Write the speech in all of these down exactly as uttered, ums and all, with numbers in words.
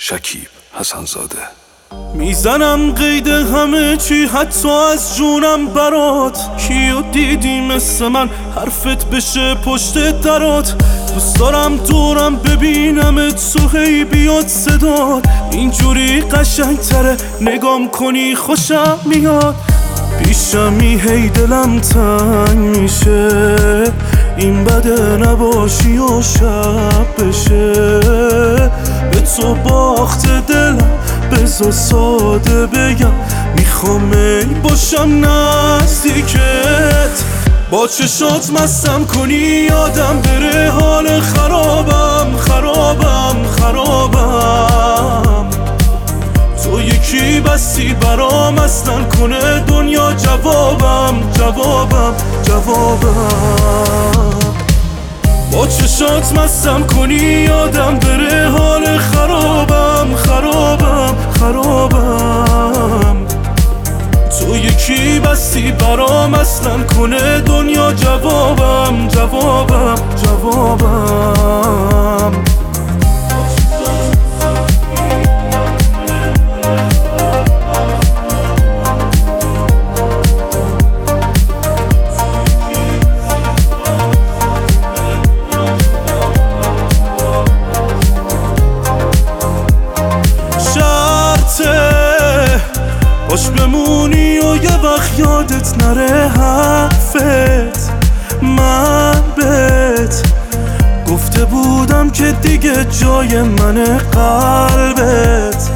شکیب حسن‌زاده. میزنم قید همه چی، حتی از جونم برات. کیو دیدی مثل من حرفت بشه پشت درات؟ دوست دارم دورم ببینمت، تو هی بیاد صدات. اینجوری قشنگ تره نگام کنی خوشم میاد. پیشمی هی دلم تنگ میشه، این بده نباشی و شب بشه. به تو باخته دلم بذار ساده بگم، میخوام ای باشم نزدیکت. با چشات مستم کنی یادم بره حال خرابم خرابم خرابم. تو یکی بستی برام اصلا کنه دنیا جوابم جوابم جوابم. با چشات مستم کنی یادم بره حال خرابم خرابم خرابم. تو یکی بستی برام اصلا کنه دنیا جوابم جوابم جوابم. باش بمونی و یه وقت یادت نره حرفت. من بهت گفته بودم که دیگه جای منه قلبت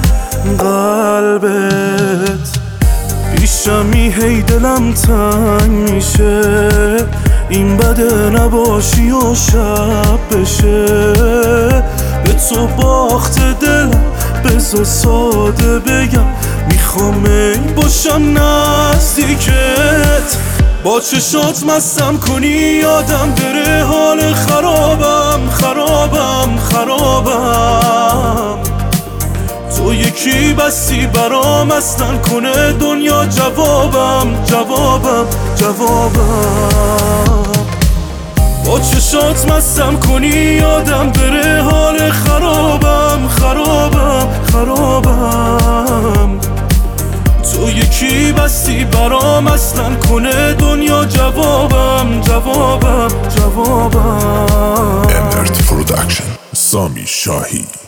قلبت. پیشمی هی دلم تنگ میشه، این بده نباشی و شب بشه. به تو باخته دلم بذار ساده بگم، میخوام ای باشم نزدیکت. با چشات مستم کنی یادم بره حال خرابم خرابم خرابم. تو یکی بستی برام اصلا کنه دنیا جوابم جوابم جوابم. با چشات مستم کنی یادم بره حال خرابم خرابم خرابم. تو یکی بستی برام اصلا کنه دنیا جوابم جوابم جوابم. امرت پروداکشن، سامی شاهی.